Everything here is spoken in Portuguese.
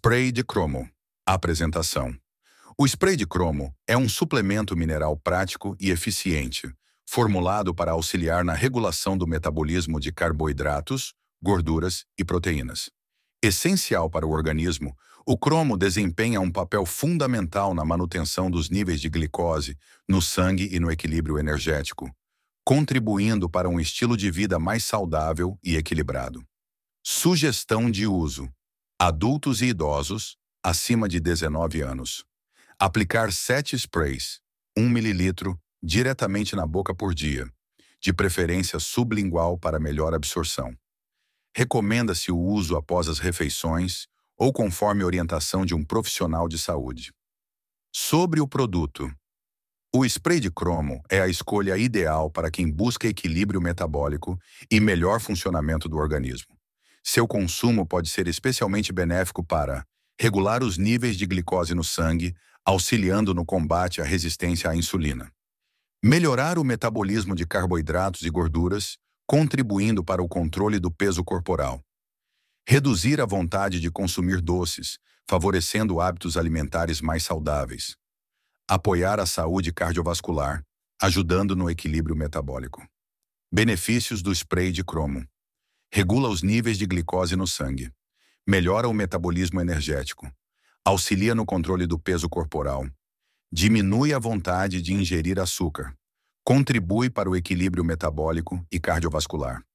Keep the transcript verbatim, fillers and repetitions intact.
Spray de cromo. Apresentação. O spray de cromo é um suplemento mineral prático e eficiente, formulado para auxiliar na regulação do metabolismo de carboidratos, gorduras e proteínas. Essencial para o organismo, o cromo desempenha um papel fundamental na manutenção dos níveis de glicose no sangue e no equilíbrio energético, contribuindo para um estilo de vida mais saudável e equilibrado. Sugestão de uso: adultos e idosos, acima de dezenove anos. Aplicar sete sprays, um mililitro, diretamente na boca por dia, de preferência sublingual para melhor absorção. Recomenda-se o uso após as refeições ou conforme orientação de um profissional de saúde. Sobre o produto. O spray de cromo é a escolha ideal para quem busca equilíbrio metabólico e melhor funcionamento do organismo. Seu consumo pode ser especialmente benéfico para regular os níveis de glicose no sangue, auxiliando no combate à resistência à insulina. Melhorar o metabolismo de carboidratos e gorduras, contribuindo para o controle do peso corporal. Reduzir a vontade de consumir doces, favorecendo hábitos alimentares mais saudáveis. Apoiar a saúde cardiovascular, ajudando no equilíbrio metabólico. Benefícios do spray de cromo. Regula os níveis de glicose no sangue. Melhora o metabolismo energético. Auxilia no controle do peso corporal. Diminui a vontade de ingerir açúcar. Contribui para o equilíbrio metabólico e cardiovascular.